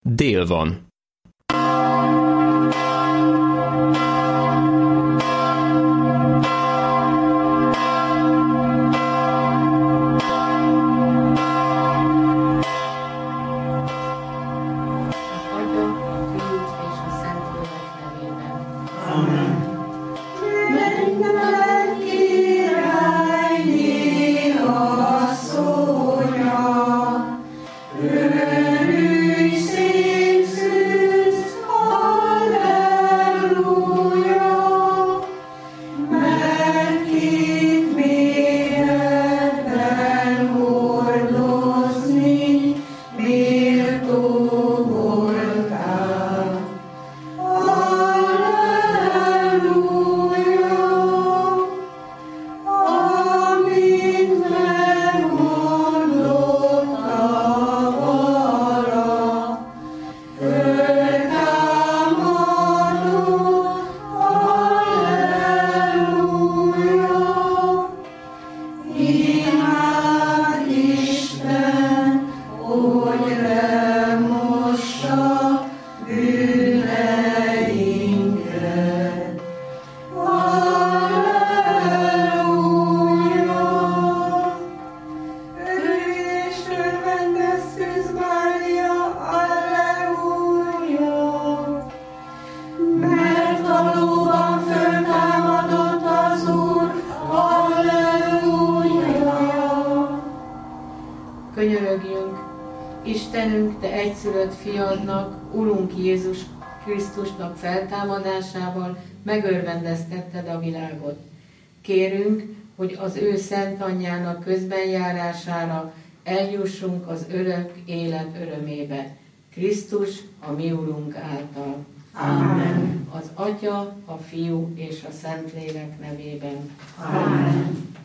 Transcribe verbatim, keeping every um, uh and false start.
Dél van. Könyörögjünk, Istenünk, Te egyszülött Fiadnak, Urunk Jézus Krisztusnak feltámadásával megörvendeztetted a világot. Kérünk, hogy az ő szent anyjának közbenjárására eljussunk az örök élet örömébe. Krisztus, a mi Urunk által. Amen. Az Atya, a Fiú és a Szentlélek nevében. Amen.